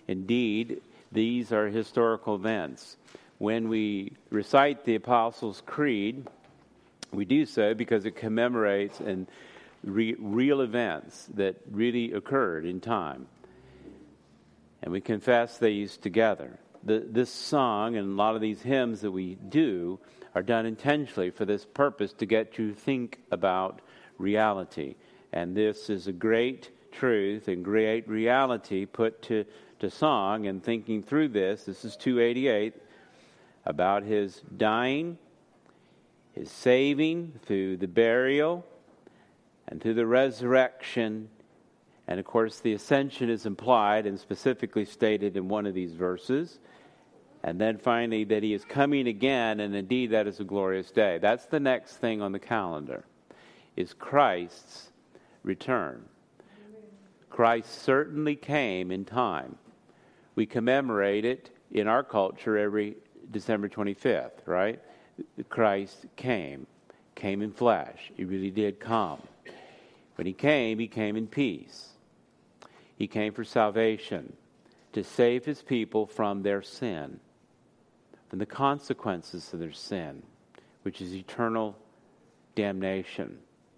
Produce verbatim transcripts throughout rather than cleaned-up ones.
Indeed, these are historical events. When we recite the Apostles' Creed, we do so because it commemorates and re- real events that really occurred in time. And we confess these together. The, this song and a lot of these hymns that we do are done intentionally for this purpose, to get you to think about reality. And this is a great truth and great reality put to, to song. And thinking through this, this is two eighty-eight, about his dying, his saving through the burial, and through the resurrection. And of course, the ascension is implied and specifically stated in one of these verses. And then finally, that he is coming again, and indeed that is a glorious day. That's the next thing on the calendar, is Christ's return. Christ certainly came in time. We commemorate it in our culture every December twenty-fifth, right? Christ came, came in flesh. He really did come. When he came, he came in peace. He came for salvation, to save his people from their sin, from the consequences of their sin, which is eternal damnation.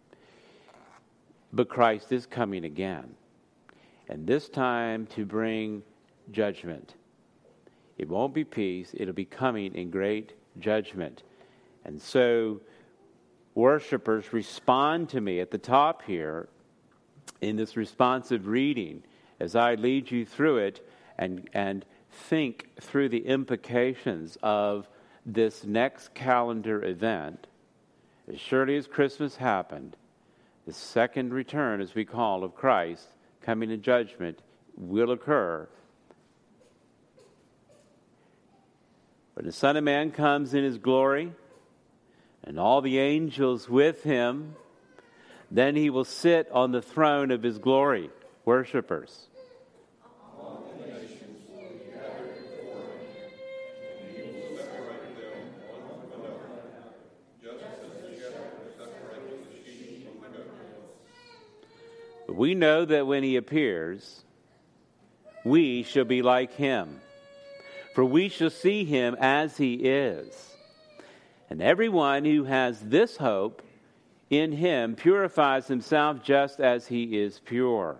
But Christ is coming again, and this time to bring judgment. It won't be peace, it'll be coming in great judgment. And so worshipers, respond to me at the top here in this responsive reading as I lead you through it, and and think through the implications of this next calendar event. As surely as Christmas happened, the second return, as we call, of Christ coming in judgment will occur. When the Son of Man comes in his glory, and all the angels with him, then he will sit on the throne of his glory. Worshipers, all the nations will be gathered before him, and he will separate them one from another, just as the shepherd separates the sheep from the goats. But we know that when he appears, we shall be like him, for we shall see him as he is. And everyone who has this hope in him purifies himself just as he is pure.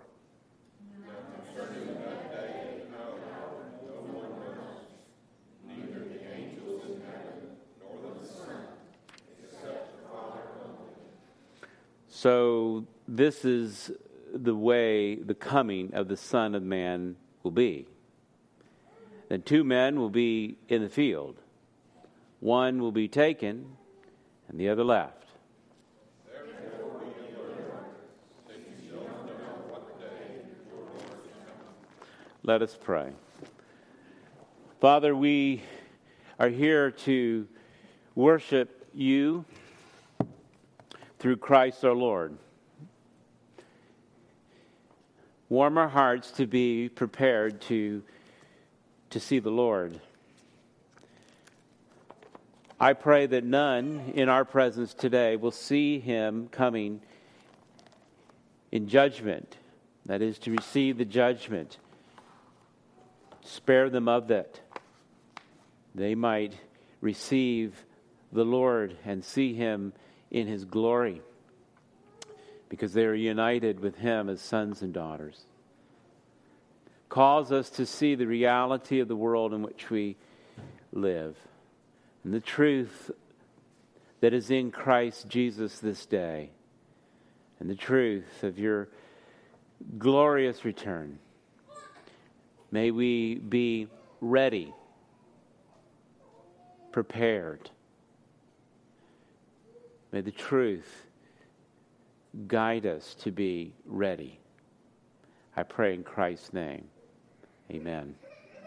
So this is the way the coming of the Son of Man will be. Then two men will be in the field. One will be taken, and the other left. Let us pray. Father, we are here to worship you through Christ our Lord. Warm our hearts to be prepared to, to see the Lord. I pray that none in our presence today will see him coming in judgment, that is, to receive the judgment. Spare them of that. They might receive the Lord and see him in his glory, because they are united with him as sons and daughters. Calls us to see the reality of the world in which we live, and the truth that is in Christ Jesus this day, and the truth of your glorious return. May we be ready, prepared. May the truth guide us to be ready. I pray in Christ's name. Amen.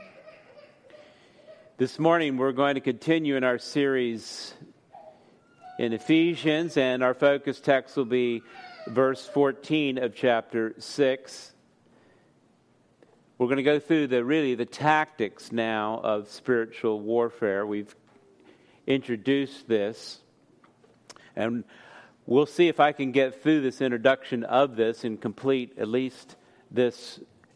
This morning we're going to continue in our series in Ephesians, and our focus text will be verse fourteen of chapter six. We're going to go through the really the tactics now of spiritual warfare. We've introduced this, and we'll see if I can get through this introduction of this and complete at least this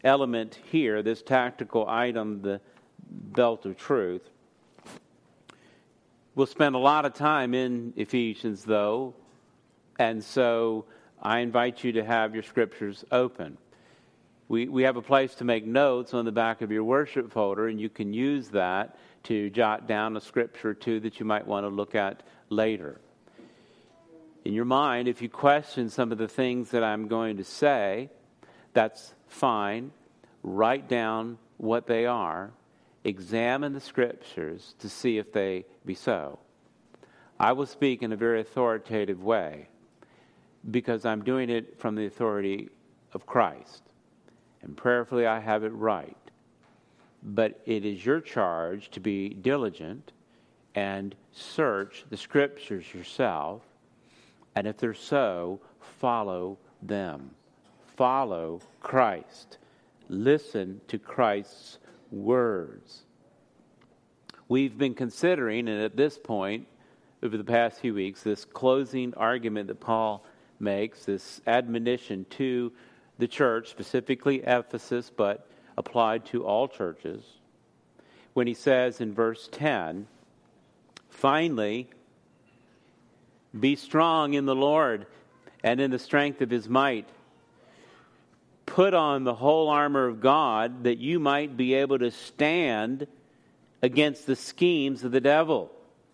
element here, this tactical item, the belt of truth. We'll spend a lot of time in Ephesians, though, and so I invite you to have your scriptures open. We we have a place to make notes on the back of your worship folder, and you can use that to jot down a scripture or two that you might want to look at later. In your mind, if you question some of the things that I'm going to say, that's fine. Write down what they are. Examine the scriptures to see if they be so. I will speak in a very authoritative way because I'm doing it from the authority of Christ. And prayerfully I have it right. But it is your charge to be diligent and search the scriptures yourself. And if they're so, follow them. Follow Christ. Listen to Christ's words. We've been considering, and at this point, over the past few weeks, this closing argument that Paul makes, this admonition to the church, specifically Ephesus, but applied to all churches, when he says in verse ten, finally, be strong in the Lord and in the strength of his might. Put on the whole armor of God that you might be able to stand against the schemes of the devil.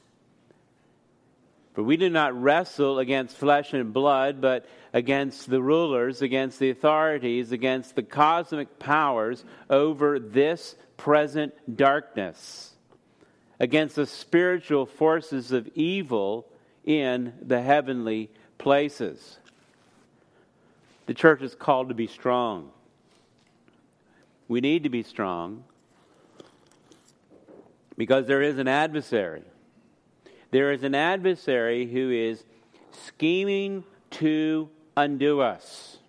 For we do not wrestle against flesh and blood, but against the rulers, against the authorities, against the cosmic powers over this present darkness, against the spiritual forces of evil in the heavenly places. The church is called to be strong. We need to be strong because there is an adversary. There is an adversary who is scheming to undo us.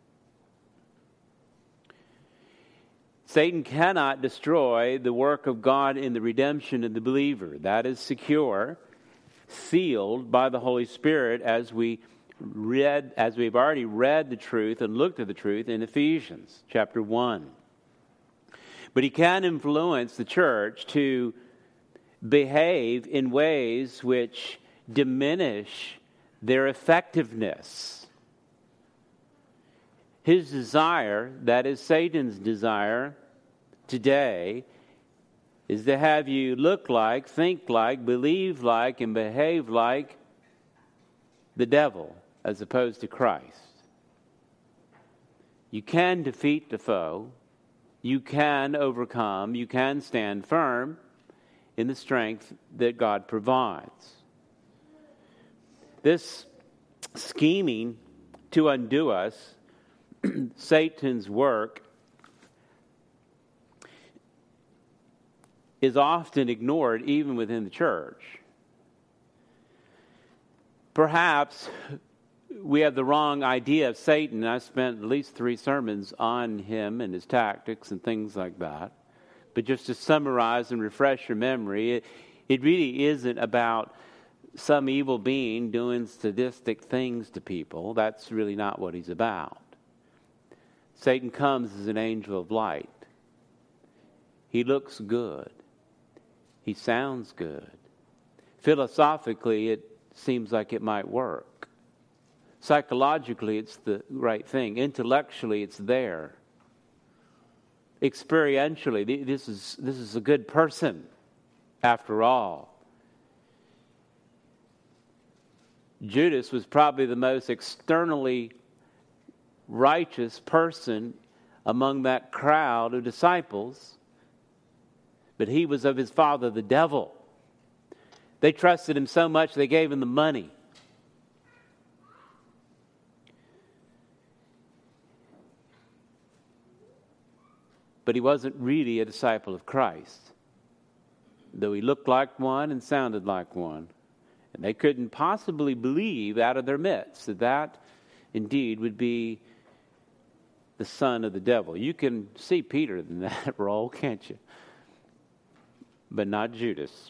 Satan cannot destroy the work of God in the redemption of the believer. That is secure, sealed by the Holy Spirit as we read, as we've already read the truth and looked at the truth in Ephesians chapter one. But he can influence the church to behave in ways which diminish their effectiveness. His desire, that is Satan's desire today, is to have you look like, think like, believe like, and behave like the devil as opposed to Christ. You can defeat the foe. You can overcome. You can stand firm in the strength that God provides. This scheming to undo us, Satan's work, is often ignored even within the church. Perhaps we have the wrong idea of Satan. I spent at least three sermons on him and his tactics and things like that. But just to summarize and refresh your memory, it, it really isn't about some evil being doing sadistic things to people. That's really not what he's about. Satan comes as an angel of light. He looks good. He sounds good. Philosophically, it seems like it might work. Psychologically, it's the right thing. Intellectually, it's there. Experientially, this is this is a good person, after all. Judas was probably the most externally righteous person among that crowd of disciples, but he was of his father, the devil. They trusted him so much they gave him the money. But he wasn't really a disciple of Christ, though he looked like one and sounded like one. And they couldn't possibly believe out of their midst that that indeed would be the son of the devil. You can see Peter in that role, can't you? But not Judas.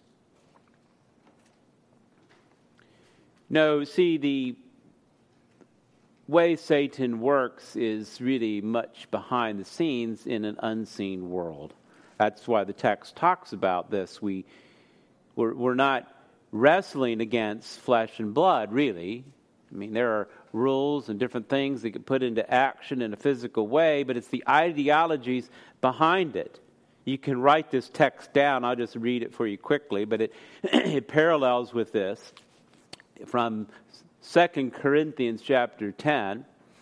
No, see, the way Satan works is really much behind the scenes in an unseen world. That's why the text talks about this. We, we're, we're not wrestling against flesh and blood, really. I mean, there are rules and different things that get put into action in a physical way, but it's the ideologies behind it. You can write this text down. I'll just read it for you quickly, but it, it parallels with this from Second Corinthians chapter ten.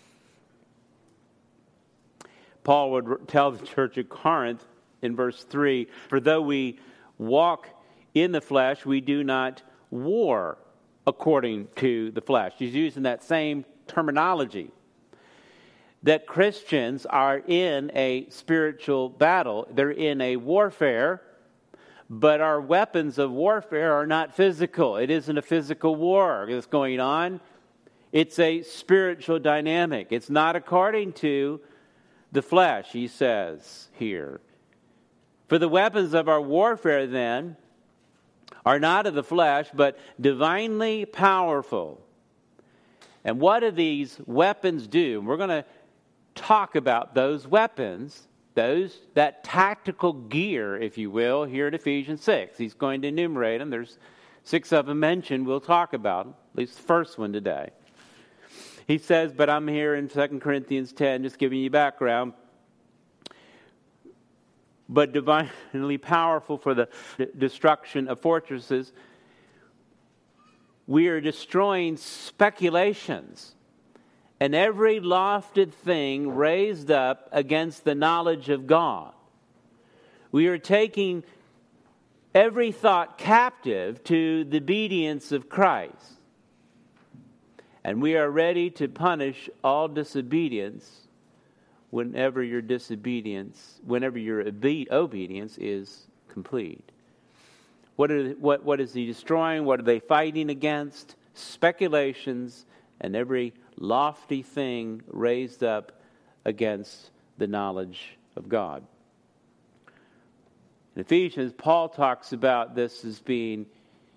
Paul would tell the church at Corinth in verse three, "For though we walk in the flesh, we do not war according to the flesh." He's using that same terminology. That Christians are in a spiritual battle. They're in a warfare, but our weapons of warfare are not physical. It isn't a physical war that's going on. It's a spiritual dynamic. It's not according to the flesh, he says here. "For the weapons of our warfare, then, are not of the flesh, but divinely powerful." And what do these weapons do? We're going to talk about those weapons, those that tactical gear, if you will, here in Ephesians six. He's going to enumerate them. There's six of them mentioned. We'll talk about them, at least the first one today. He says, but I'm here in Second Corinthians ten, just giving you background. "But divinely powerful for the destruction of fortresses." We are destroying speculations and every lofty thing raised up against the knowledge of God. We are taking every thought captive to the obedience of Christ. And we are ready to punish all disobedience whenever your disobedience, whenever your obe- obedience is complete. What, are, what, what is he destroying? What are they fighting against? Speculations and every lofty thing raised up against the knowledge of God. In Ephesians, Paul talks about this as being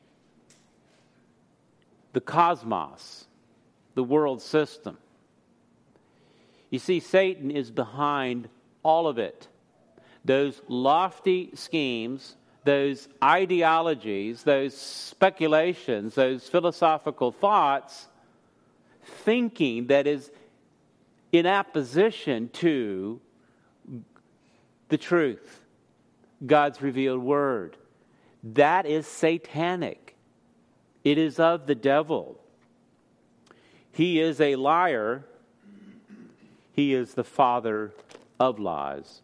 the cosmos, the world system. You see, Satan is behind all of it. Those lofty schemes, those ideologies, those speculations, those philosophical thoughts, thinking that is in opposition to the truth, God's revealed word. That is satanic. It is of the devil. He is a liar. He is the father of lies.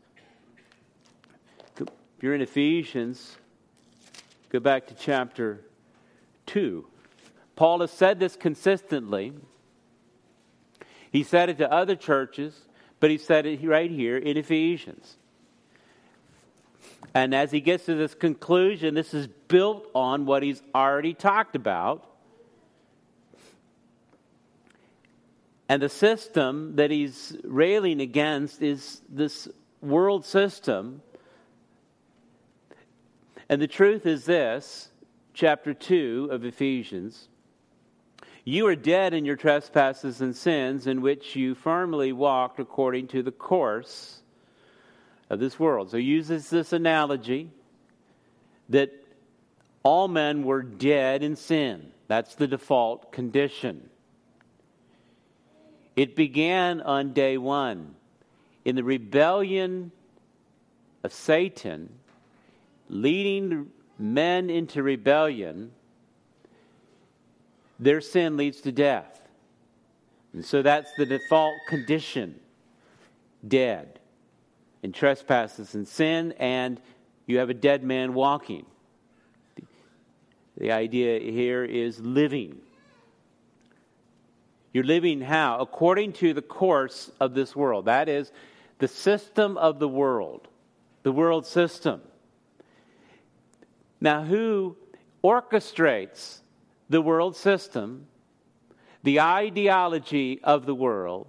If you're in Ephesians, go back to chapter two. Paul has said this consistently. He said it to other churches, but he said it right here in Ephesians. And as he gets to this conclusion, this is built on what he's already talked about. And the system that he's railing against is this world system. And the truth is this, chapter two of Ephesians: "You are dead in your trespasses and sins, in which you formerly walked according to the course of this world." So he uses this analogy that all men were dead in sin. That's the default condition. It began on day one in the rebellion of Satan, leading men into rebellion. Their sin leads to death. And so that's the default condition. Dead in trespasses and sin, and you have a dead man walking. The idea here is living. You're living how? According to the course of this world. That is the system of the world. The world system. Now, who orchestrates the world system, the ideology of the world,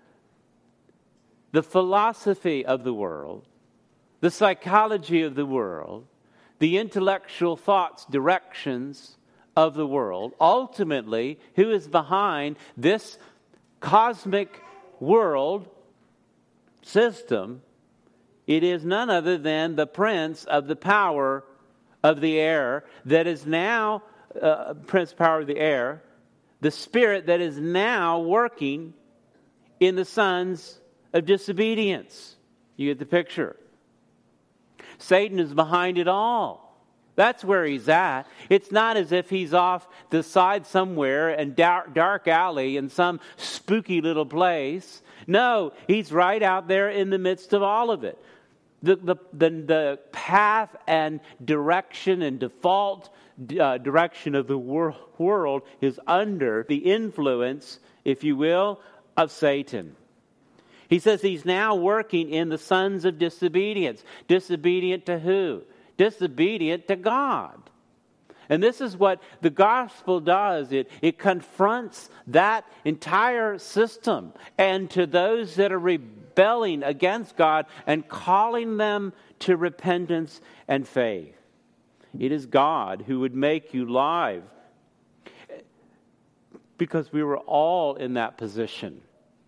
the philosophy of the world, the psychology of the world, the intellectual thoughts, directions of the world? Ultimately, who is behind this cosmic world system, it is none other than the prince of the power of the air that is now, uh, prince power of the air, the spirit that is now working in the sons of disobedience. You get the picture. Satan is behind it all. That's where he's at. It's not as if he's off the side somewhere in dark, dark alley in some spooky little place. No, he's right out there in the midst of all of it. The, the, the, the path and direction and default uh, direction of the wor- world is under the influence, if you will, of Satan. He says he's now working in the sons of disobedience. Disobedient to who? Disobedient to God. And this is what the gospel does. It, it confronts that entire system. And to those that are rebelling against God and calling them to repentance and faith. It is God who would make you live. Because we were all in that position.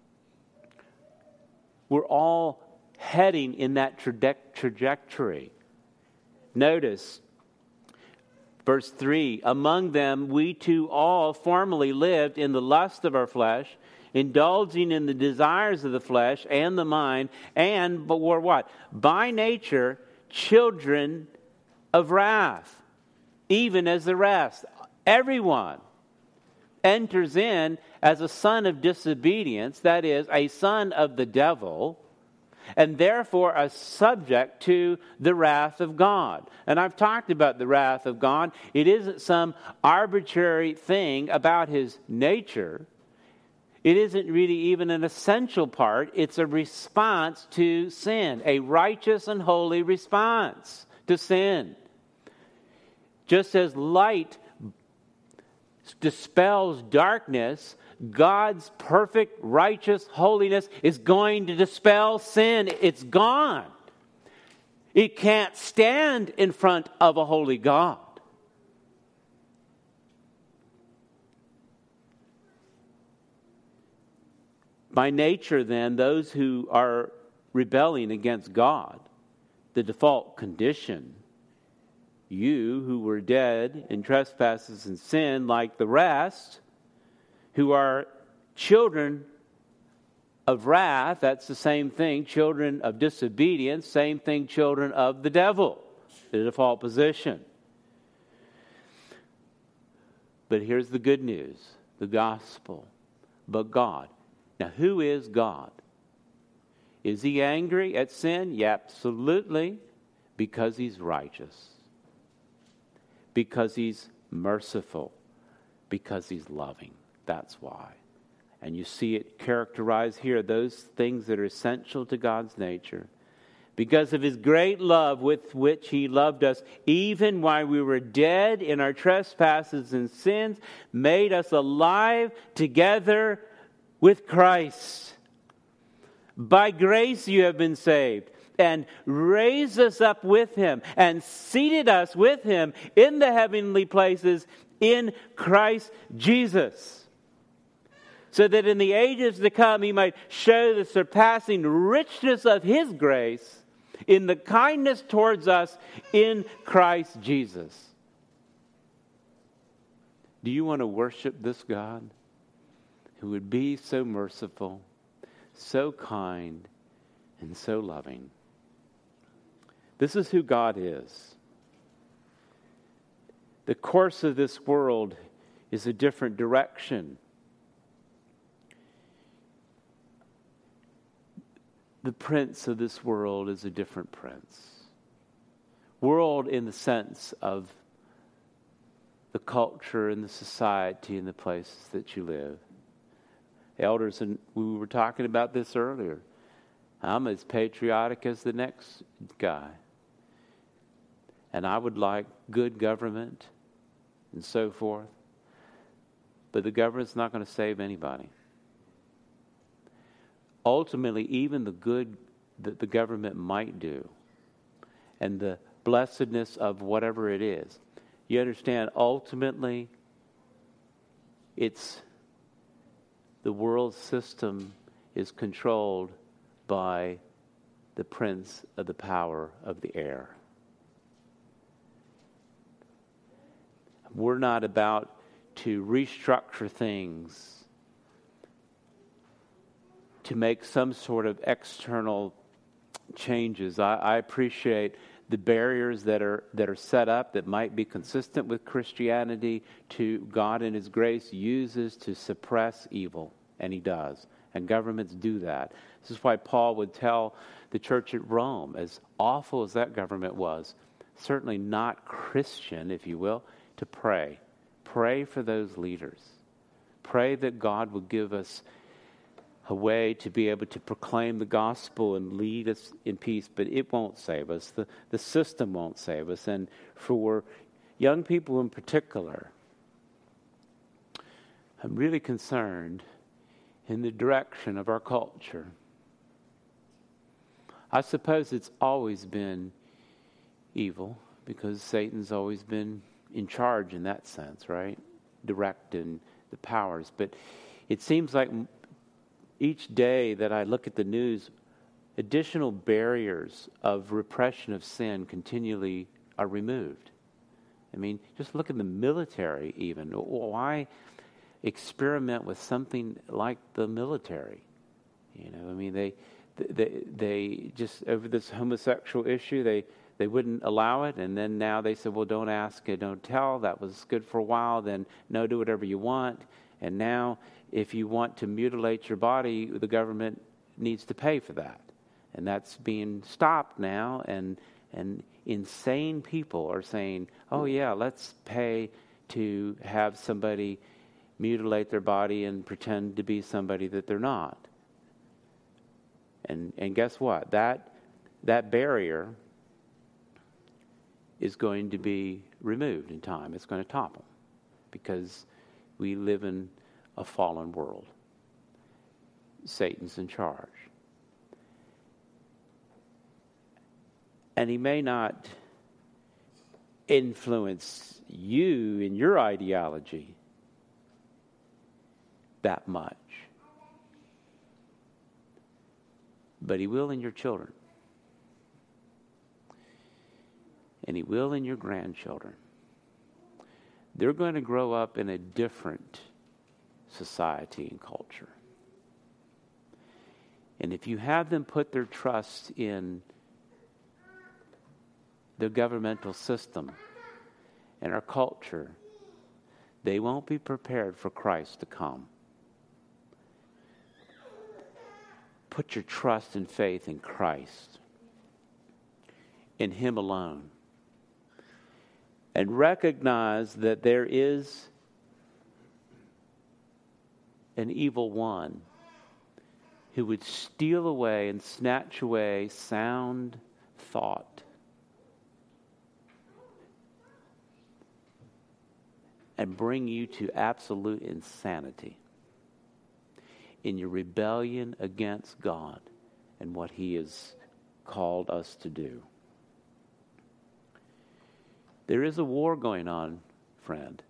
We're all heading in that traje- trajectory. Notice, verse three, among them we too all formerly lived in the lust of our flesh, indulging in the desires of the flesh and the mind, and but were what? By nature, children of wrath, even as the rest. Everyone enters in as a son of disobedience, that is, a son of the devil, and therefore a subject to the wrath of God. And I've talked about the wrath of God. It isn't some arbitrary thing about his nature. It isn't really even an essential part. It's a response to sin, a righteous and holy response to sin. Just as light dispels darkness, God's perfect, righteous holiness is going to dispel sin. It's gone. It can't stand in front of a holy God. By nature, then, those who are rebelling against God, the default condition, you who were dead in trespasses and sin like the rest, who are children of wrath, that's the same thing, children of disobedience, same thing, children of the devil, the default position. But here's the good news, the gospel. But God. Now, who is God? Is he angry at sin? Yeah, absolutely, because he's righteous. Because he's merciful. Because he's loving. That's why. And you see it characterized here, those things that are essential to God's nature. Because of his great love with which he loved us, even while we were dead in our trespasses and sins, made us alive together with Christ. By grace you have been saved, and raised us up with him, and seated us with him in the heavenly places in Christ Jesus, so that in the ages to come he might show the surpassing richness of his grace in the kindness towards us in Christ Jesus. Do you want to worship this God who would be so merciful, so kind, and so loving? This is who God is. The course of this world is a different direction. The prince of this world is a different prince. World in the sense of the culture and the society and the places that you live. Elders, and we were talking about this earlier. I'm as patriotic as the next guy. And I would like good government and so forth. But the government's not going to save anybody. Ultimately, even the good that the government might do and the blessedness of whatever it is, you understand, ultimately, it's the world system is controlled by the prince of the power of the air. We're not about to restructure things to make some sort of external changes. I, I appreciate the barriers that are that are set up that might be consistent with Christianity to God in His grace uses to suppress evil, and He does. And governments do that. This is why Paul would tell the church at Rome, as awful as that government was, certainly not Christian, if you will, to pray. Pray for those leaders. Pray that God will give us a way to be able to proclaim the gospel and lead us in peace, but it won't save us. The, the system won't save us. And for young people in particular, I'm really concerned in the direction of our culture. I suppose it's always been evil because Satan's always been in charge in that sense, right? Directing the powers. But it seems like each day that I look at the news, additional barriers of repression of sin continually are removed. I mean, just look at the military even. Why experiment with something like the military? You know, I mean, they they they just, over this homosexual issue, they, they wouldn't allow it, and then now they said, well, don't ask and don't tell. That was good for a while. Then, no, do whatever you want. And now, if you want to mutilate your body, the government needs to pay for that. And that's being stopped now, and and insane people are saying, oh yeah, let's pay to have somebody mutilate their body and pretend to be somebody that they're not. And and guess what? That that barrier is going to be removed in time. It's going to topple because we live in a fallen world. Satan's in charge. And he may not influence you in your ideology that much, but he will in your children. And he will in your grandchildren. They're going to grow up in a different society and culture. And if you have them put their trust in the governmental system and our culture, they won't be prepared for Christ to come. Put your trust and faith in Christ, in Him alone. And recognize that there is an evil one who would steal away and snatch away sound thought and bring you to absolute insanity in your rebellion against God and what He has called us to do. There is a war going on, friend.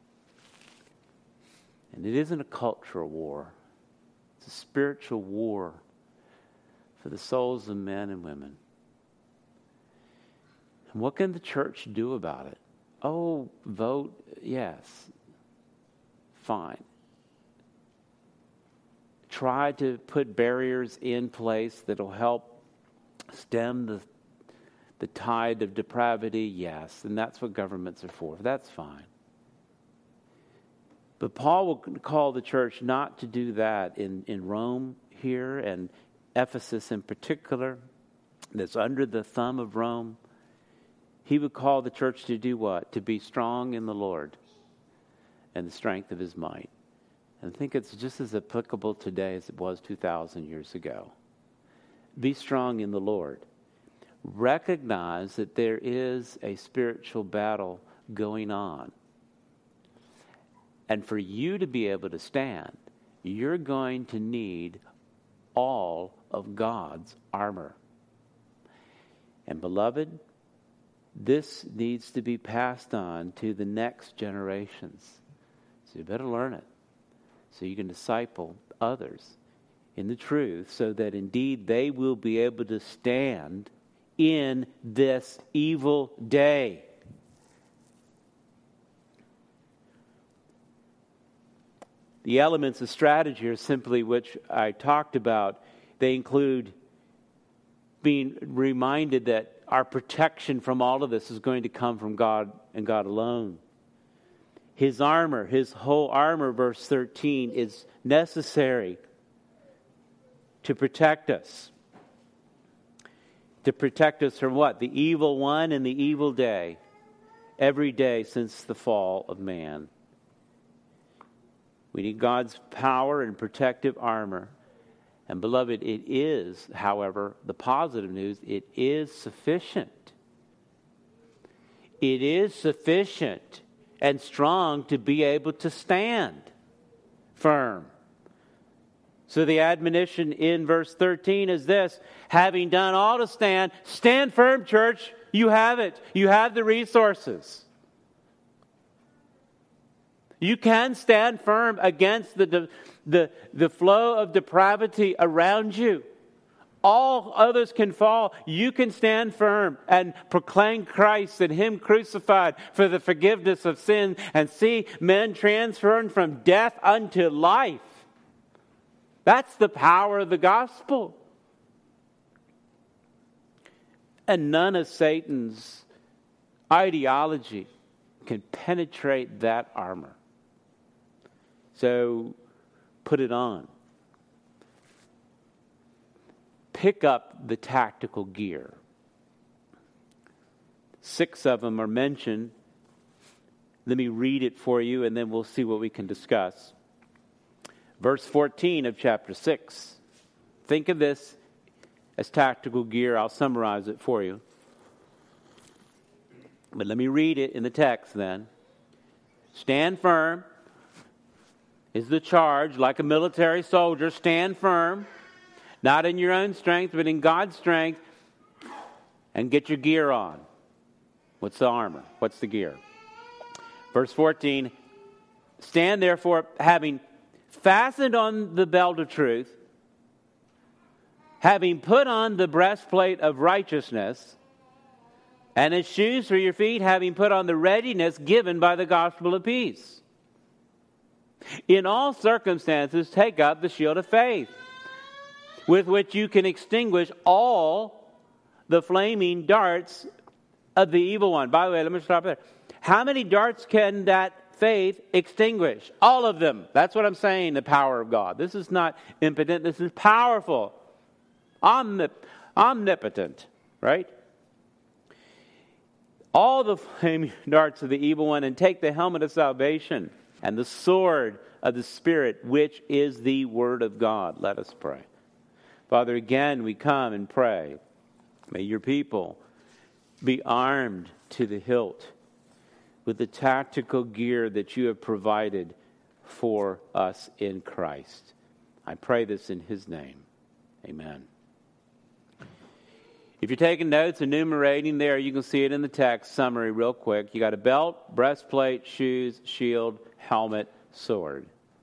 And it isn't a cultural war. It's a spiritual war for the souls of men and women. And what can the church do about it? Oh, vote, yes. Fine. Try to put barriers in place that will help stem the the tide of depravity, yes. And that's what governments are for. That's fine. But Paul will call the church not to do that in, in Rome here, and Ephesus in particular, that's under the thumb of Rome. He would call the church to do what? To be strong in the Lord and the strength of His might. And I think it's just as applicable today as it was two thousand years ago. Be strong in the Lord. Recognize that there is a spiritual battle going on. And for you to be able to stand, you're going to need all of God's armor. And beloved, this needs to be passed on to the next generations. So you better learn it. so you can disciple others in the truth, so that indeed they will be able to stand in this evil day. The elements of strategy are simply which I talked about. They include being reminded that our protection from all of this is going to come from God and God alone. His armor, his whole armor, verse thirteen, is necessary to protect us. To protect us from what? The evil one and the evil day. Every day since the fall of man. We need God's power and protective armor. And beloved, it is, however, the positive news, it is sufficient. It is sufficient and strong to be able to stand firm. So the admonition in verse thirteen is this: having done all to stand, stand firm, church. You have it. You have the resources. You can stand firm against the, the, the flow of depravity around you. All others can fall. You can stand firm and proclaim Christ and Him crucified for the forgiveness of sin, and see men transferred from death unto life. That's the power of the gospel. And none of Satan's ideology can penetrate that armor. So put it on. Pick up the tactical gear. Six of them are mentioned. Let me read it for you, and then we'll see what we can discuss. Verse fourteen of chapter six. Think of this as tactical gear. I'll summarize it for you. But let me read it in the text then. Stand firm is the charge, like a military soldier. Stand firm, not in your own strength, but in God's strength, and get your gear on. What's the armor? What's the gear? Verse fourteen, stand therefore, having fastened on the belt of truth, having put on the breastplate of righteousness, and as shoes for your feet, having put on the readiness given by the gospel of peace. In all circumstances, take up the shield of faith, with which you can extinguish all the flaming darts of the evil one. By the way, let me stop there. How many darts can that faith extinguish? All of them. That's what I'm saying, the power of God. This is not impotent. This is powerful. Omnip- omnipotent, right? All the flaming darts of the evil one, and take the helmet of salvation and the sword of the Spirit, which is the Word of God. Let us pray. Father, again we come and pray. May your people be armed to the hilt with the tactical gear that you have provided for us in Christ. I pray this in His name. Amen. If you're taking notes, enumerating there, you can see it in the text summary real quick. You got a belt, breastplate, shoes, shield, helmet, sword.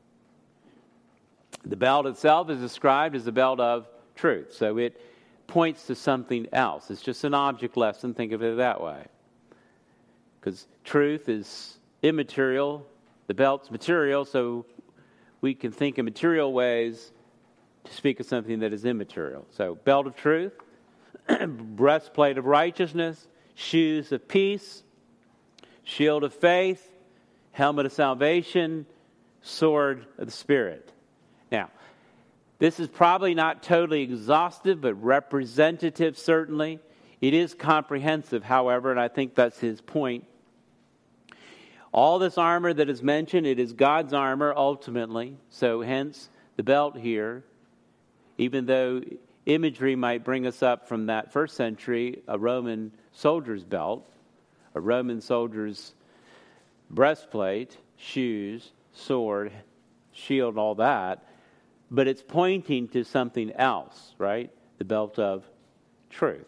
The belt itself is described as the belt of truth. So it points to something else. It's just an object lesson. Think of it that way. Because truth is immaterial. The belt's material, so we can think in material ways to speak of something that is immaterial. So belt of truth, breastplate of righteousness, shoes of peace, shield of faith, helmet of salvation, sword of the Spirit. Now, this is probably not totally exhaustive, but representative certainly. It is comprehensive, however, and I think that's his point. All this armor that is mentioned, it is God's armor ultimately. So hence the belt here, even though imagery might bring us up from that first century, a Roman soldier's belt, a Roman soldier's breastplate, shoes, sword, shield, all that. But it's pointing to something else, right? The belt of truth.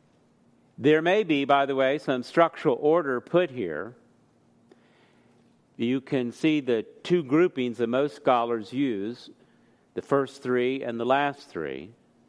There may be, by the way, some structural order put here. you can see the two groupings that most scholars use, the first three and the last three.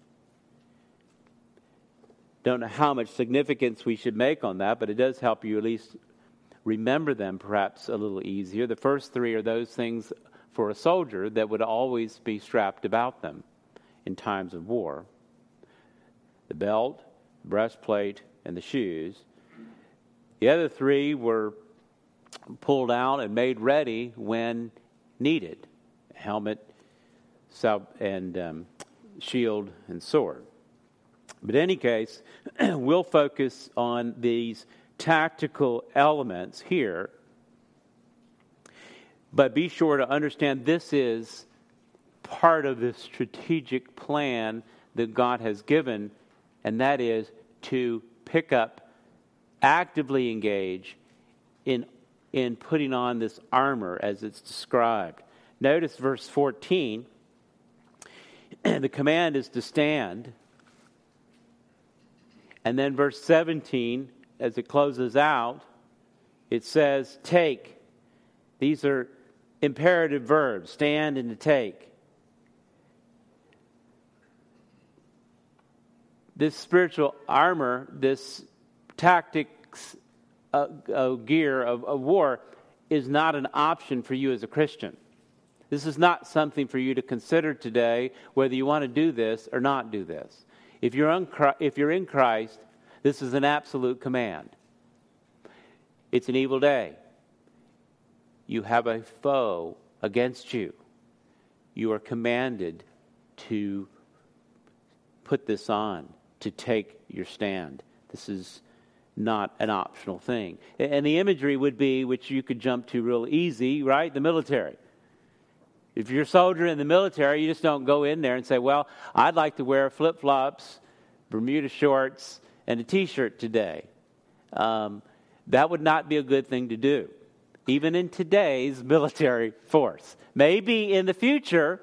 Don't know how much significance we should make on that, but it does help you at least remember them perhaps a little easier. The first three are those things for a soldier that would always be strapped about them in times of war. The belt, the breastplate, and the shoes. The other three were pulled out and made ready when needed. Helmet, sub, and um, shield and sword. But in any case, we'll focus on these tactical elements here. But be sure to understand this is part of the strategic plan that God has given, and that is to pick up, actively engage in, in putting on this armor as it's described. Notice verse fourteen. The command is to stand. And then verse seventeen, as it closes out, it says, take. These are imperative verbs, stand and to take. This spiritual armor, this tactics uh, uh, gear of, of war is not an option for you as a Christian. This is not something for you to consider today, whether you want to do this or not do this. If you're, un- if you're in Christ, this is an absolute command. It's an evil day. You have a foe against you. You are commanded to put this on, to take your stand. This is not an optional thing. And the imagery would be, which you could jump to real easy, right? The military. If you're a soldier in the military, you just don't go in there and say, well, I'd like to wear flip-flops, Bermuda shorts, and a T-shirt today. Um, that would not be a good thing to do, even in today's military force. Maybe in the future,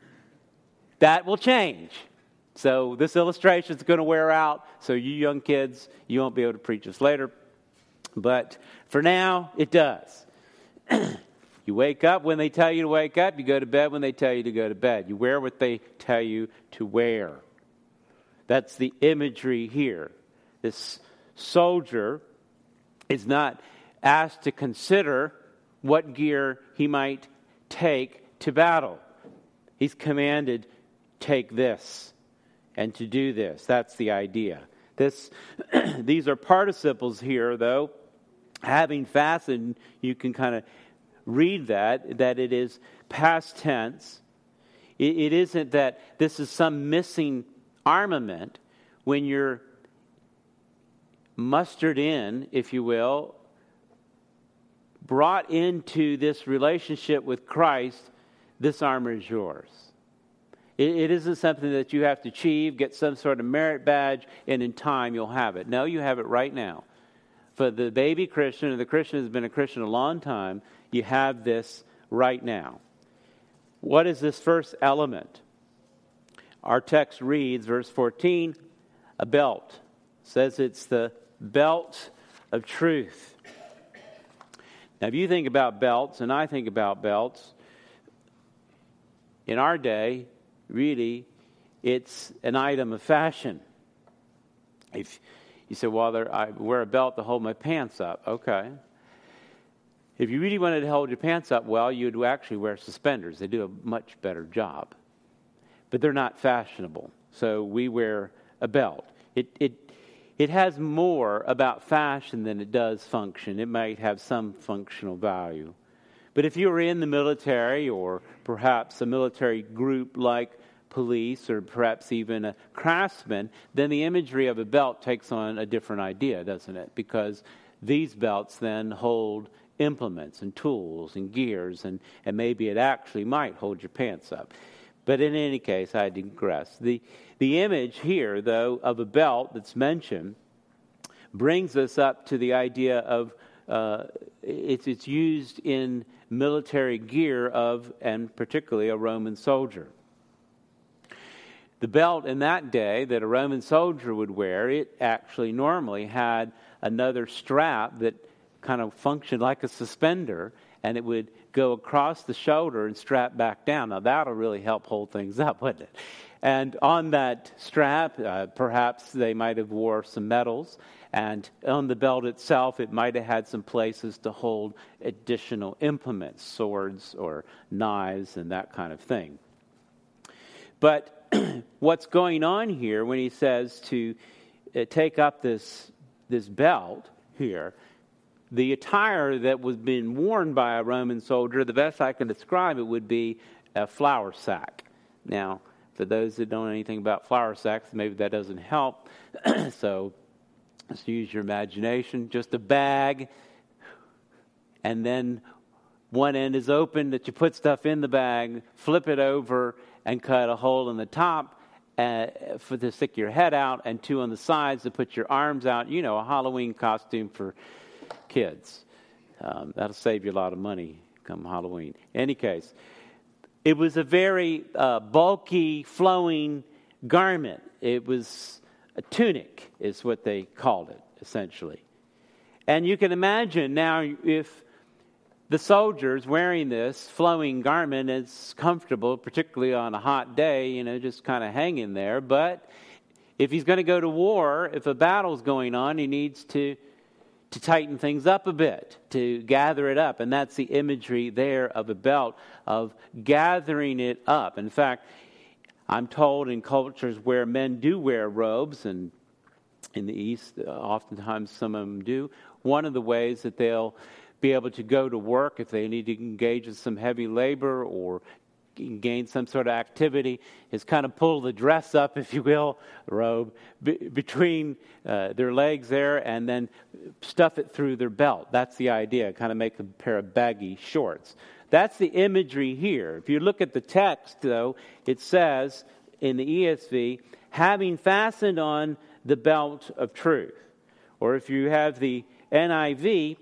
that will change. So this illustration is going to wear out, so you young kids, you won't be able to preach this later. But for now, it does. You wake up when they tell you to wake up. You go to bed when they tell you to go to bed. You wear what they tell you to wear. That's the imagery here. This soldier is not asked to consider what gear he might take to battle. He's commanded, take this and to do this. That's the idea. This, these are participles here, though. Having fastened, you can kind of read that, that it is past tense. It, it isn't that this is some missing armament. When you're mustered in, if you will, brought into this relationship with Christ, this armor is yours. It, it isn't something that you have to achieve, get some sort of merit badge, and in time you'll have it. No, you have it right now. For the baby Christian, and the Christian has been a Christian a long time, you have this right now. What is this first element? Our text reads, verse fourteen, a belt. It says it's the belt of truth. Now, if you think about belts, and I think about belts, in our day, really, it's an item of fashion. If you say, well, there, I wear a belt to hold my pants up. Okay. If you really wanted to hold your pants up well, you'd actually wear suspenders. They do a much better job. But they're not fashionable. So we wear a belt. It it it has more about fashion than it does function. It might have some functional value. But if you were in the military, or perhaps a military group like police, or perhaps even a craftsman, then the imagery of a belt takes on a different idea, doesn't it? Because these belts then hold implements and tools and gears, and, and maybe it actually might hold your pants up. But in any case, I digress. The, the image here, though, of a belt that's mentioned brings us up to the idea of uh, it's, it's used in military gear of, and particularly a Roman soldier. The belt in that day that a Roman soldier would wear, it actually normally had another strap that kind of functioned like a suspender, and it would go across the shoulder and strap back down. Now, that'll really help hold things up, wouldn't it? And on that strap, uh, perhaps they might have wore some medals, and on the belt itself, it might have had some places to hold additional implements, swords or knives and that kind of thing. But what's going on here when he says to uh, take up this this belt here, the attire that was being worn by a Roman soldier, the best I can describe it would be a flour sack. Now, for those that don't know anything about flour sacks, maybe that doesn't help. So let's use your imagination. Just a bag, and then one end is open that you put stuff in the bag, flip it over, and cut a hole in the top uh, for to stick your head out, and two on the sides to put your arms out. You know, a Halloween costume for kids. Um, that'll save you a lot of money come Halloween. In any case, it was a very uh, bulky, flowing garment. It was a tunic, is what they called it, essentially. And you can imagine now if the soldiers wearing this flowing garment is comfortable, particularly on a hot day, you know, just kind of hanging there. But if he's going to go to war, if a battle's going on, he needs to to tighten things up a bit, to gather it up. And that's the imagery there of a belt, of gathering it up. In fact, I'm told in cultures where men do wear robes, and in the East, oftentimes some of them do, one of the ways that they'll be able to go to work if they need to engage in some heavy labor or gain some sort of activity is kind of pull the dress up, if you will, robe, be, between uh, their legs there and then stuff it through their belt. That's the idea, kind of make a pair of baggy shorts. That's the imagery here. If you look at the text, though, it says in the E S V, having fastened on the belt of truth. Or if you have the N I V,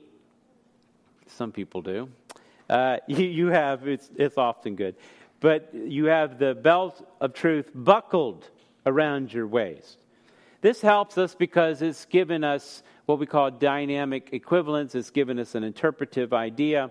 some people do, uh, you, you have, it's, it's often good, but you have the belt of truth buckled around your waist. This helps us because it's given us what we call dynamic equivalence. It's given us an interpretive idea.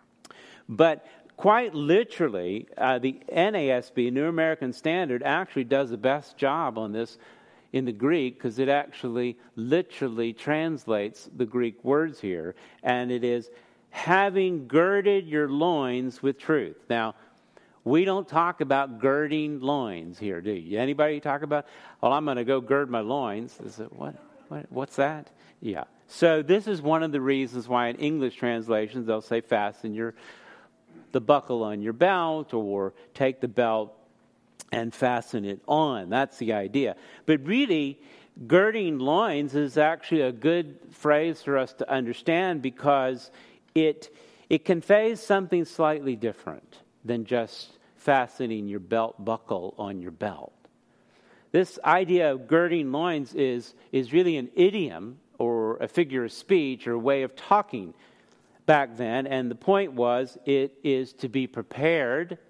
But quite literally, uh, the N A S B, New American Standard, actually does the best job on this in the Greek, because it actually literally translates the Greek words here. And it is, having girded your loins with truth. Now, we don't talk about girding loins here, do you? Anybody talk about, well, I'm going to go gird my loins. Is it, what, what? What's that? Yeah. So this is one of the reasons why in English translations they'll say fasten your the buckle on your belt, or take the belt and fasten it on. That's the idea. But really, girding loins is actually a good phrase for us to understand, because it it conveys something slightly different than just fastening your belt buckle on your belt. This idea of girding loins is, is really an idiom or a figure of speech or a way of talking back then. And the point was, it is to be prepared,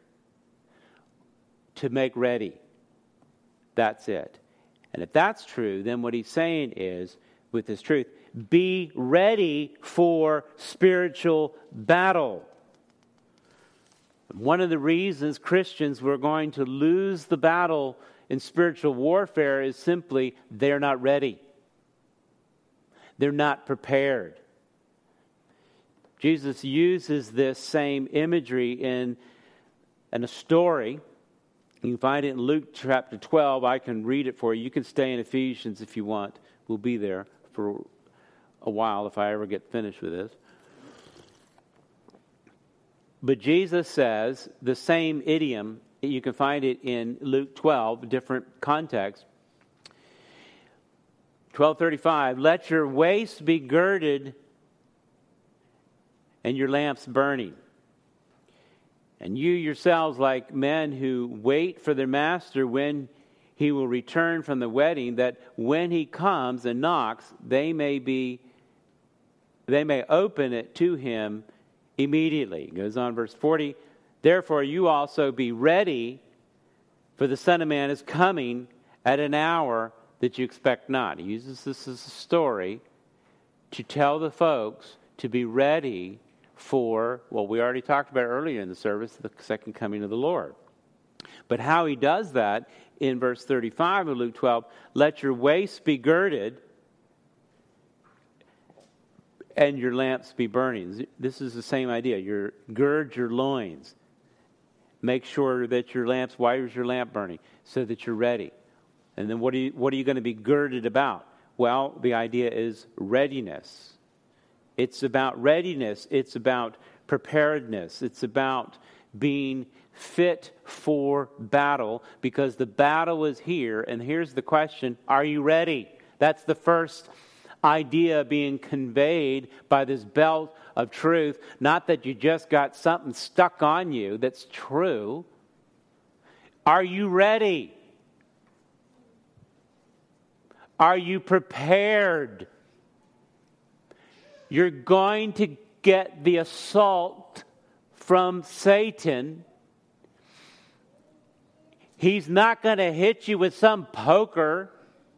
to make ready. That's it. And if that's true, then what he's saying is, with this truth, be ready for spiritual battle. One of the reasons Christians were going to lose the battle in spiritual warfare is simply they're not ready. They're not prepared. Jesus uses this same imagery in, in a story. You can find it in Luke chapter twelve. I can read it for you. You can stay in Ephesians if you want. We'll be there for a while if I ever get finished with this. But Jesus says the same idiom. You can find it in Luke twelve, different context. twelve thirty-five, let your waist be girded and your lamps burning. And you yourselves, like men who wait for their master when he will return from the wedding, that when he comes and knocks, they may be, they may open it to him immediately. It goes on, verse forty. Therefore, you also be ready, for the Son of Man is coming at an hour that you expect not. He uses this as a story to tell the folks to be ready for, well, we already talked about earlier in the service, the second coming of the Lord. But how he does that in verse thirty-five of Luke twelve, let your waist be girded and your lamps be burning. This is the same idea. Your gird your loins. Make sure that your lamps, why is your lamp burning? So that you're ready. And then what are you, what are you going to be girded about? Well, the idea is readiness. It's about readiness. It's about preparedness. It's about being fit for battle, because the battle is here. And here's the question, are you ready? That's the first idea being conveyed by this belt of truth. Not that you just got something stuck on you that's true. Are you ready? Are you prepared? You're going to get the assault from Satan. He's not going to hit you with some poker.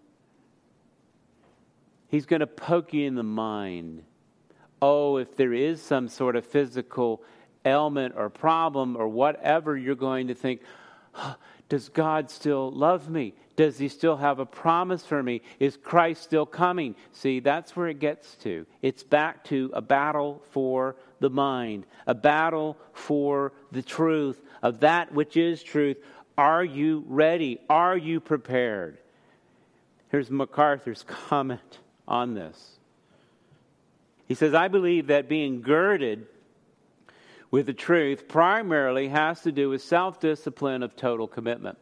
He's going to poke you in the mind. Oh, if there is some sort of physical ailment or problem or whatever, you're going to think, oh, does God still love me? Does he still have a promise for me? Is Christ still coming? See, that's where it gets to. It's back to a battle for the mind, a battle for the truth of that which is truth. Are you ready? Are you prepared? Here's MacArthur's comment on this. He says, I believe that being girded with the truth primarily has to do with self-discipline of total commitment.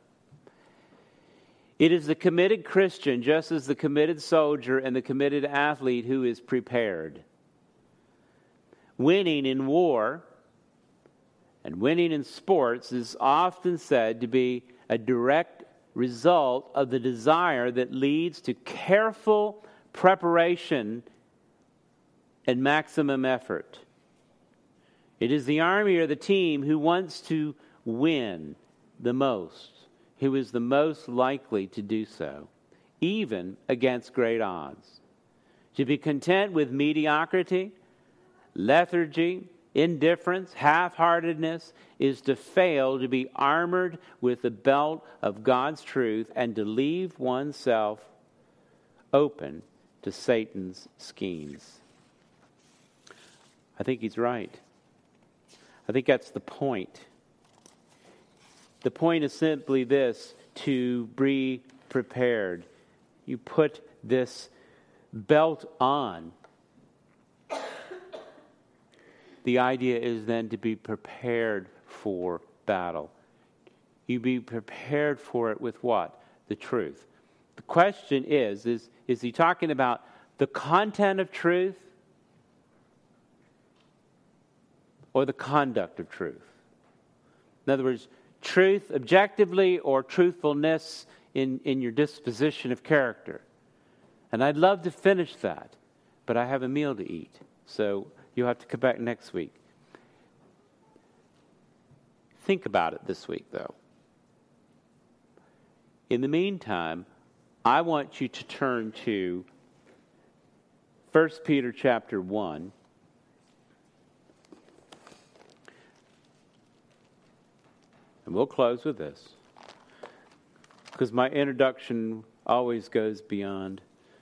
It is the committed Christian, just as the committed soldier and the committed athlete, who is prepared. Winning in war and winning in sports is often said to be a direct result of the desire that leads to careful preparation and maximum effort. It is the army or the team who wants to win the most, who is the most likely to do so, even against great odds. To be content with mediocrity, lethargy, indifference, half-heartedness is to fail to be armored with the belt of God's truth and to leave oneself open to Satan's schemes. I think he's right. I think that's the point. The point is simply this, to be prepared. You put this belt on. The idea is then to be prepared for battle. You be prepared for it with what? The truth. The question is, is, is he talking about the content of truth or the conduct of truth? In other words, truth objectively or truthfulness in, in your disposition of character. And I'd love to finish that, but I have a meal to eat. So you'll have to come back next week. Think about it this week, though. In the meantime, I want you to turn to First Peter chapter one. And we'll close with this, because my introduction always goes beyond.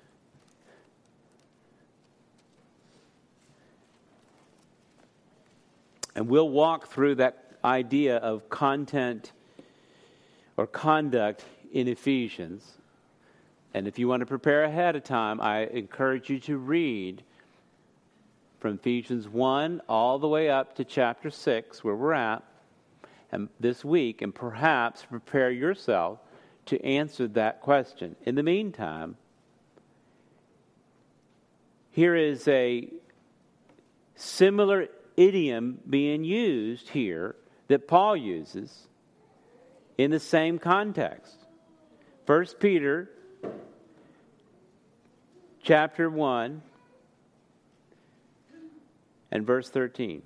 And we'll walk through that idea of content or conduct in Ephesians. And if you want to prepare ahead of time, I encourage you to read from Ephesians one all the way up to chapter six, where we're at, and this week, and perhaps prepare yourself to answer that question. In the meantime, here is a similar idiom being used here that Paul uses in the same context. First Peter chapter one and verse thirteen.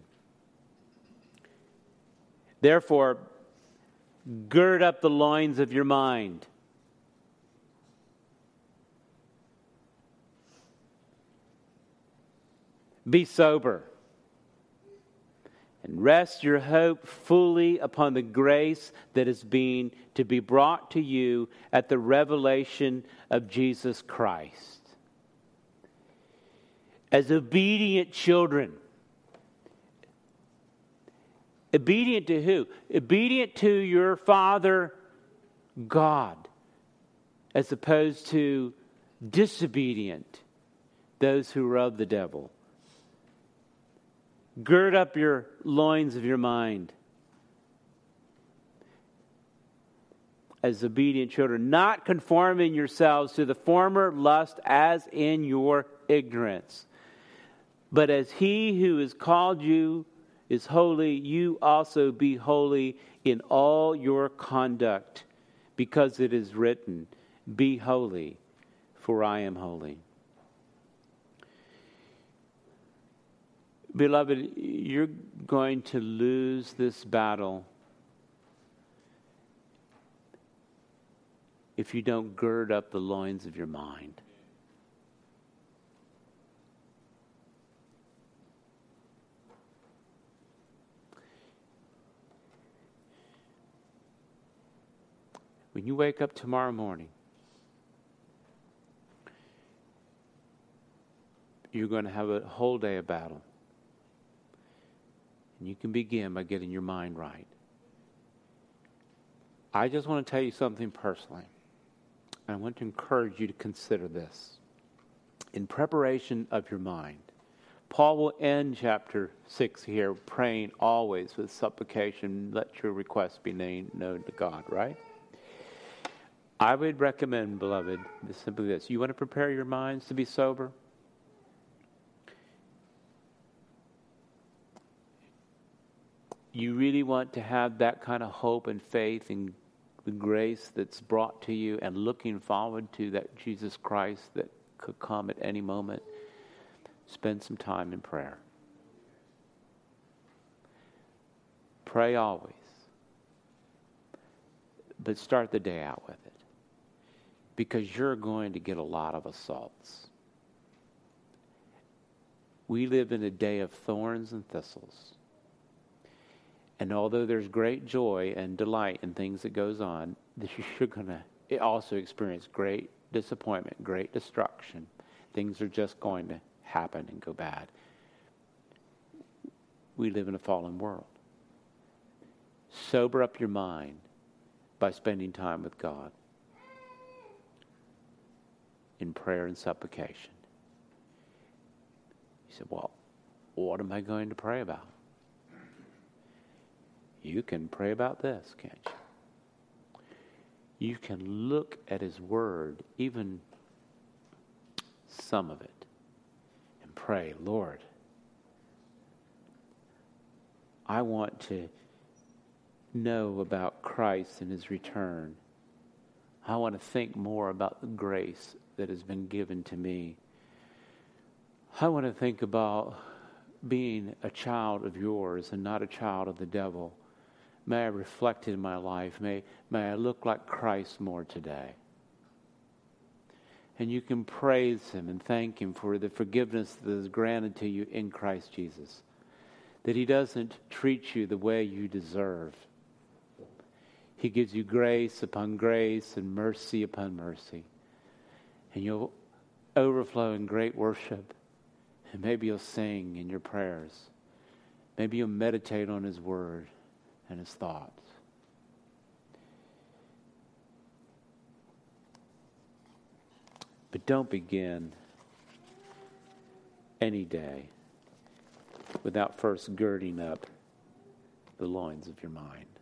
Therefore, gird up the loins of your mind. Be sober. Rest your hope fully upon the grace that is being to be brought to you at the revelation of Jesus Christ. As obedient children. Obedient to who? Obedient to your Father God, as opposed to disobedient, those who are of the devil. Gird up your loins of your mind as obedient children, not conforming yourselves to the former lust as in your ignorance. But as he who has called you is holy, you also be holy in all your conduct, because it is written, be holy, for I am holy. Beloved, you're going to lose this battle if you don't gird up the loins of your mind. When you wake up tomorrow morning, you're going to have a whole day of battle. And you can begin by getting your mind right. I just want to tell you something personally. I want to encourage you to consider this. In preparation of your mind, Paul will end chapter six here, praying always with supplication, let your requests be known to God, right? I would recommend, beloved, simply this. You want to prepare your minds to be sober? You really want to have that kind of hope and faith and the grace that's brought to you and looking forward to that Jesus Christ that could come at any moment? Spend some time in prayer. Pray always. But start the day out with it. Because you're going to get a lot of assaults. We live in a day of thorns and thistles. And although there's great joy and delight in things that goes on, you're going to also experience great disappointment, great destruction. Things are just going to happen and go bad. We live in a fallen world. Sober up your mind by spending time with God in prayer and supplication. You said, well, what am I going to pray about? You can pray about this, can't you? You can look at His Word, even some of it, and pray, Lord, I want to know about Christ and His return. I want to think more about the grace that has been given to me. I want to think about being a child of yours and not a child of the devil. May I reflect it in my life. May, may I look like Christ more today. And you can praise Him and thank Him for the forgiveness that is granted to you in Christ Jesus. That He doesn't treat you the way you deserve. He gives you grace upon grace and mercy upon mercy. And you'll overflow in great worship. And maybe you'll sing in your prayers. Maybe you'll meditate on His Word and His thoughts. But don't begin any day without first girding up the loins of your mind.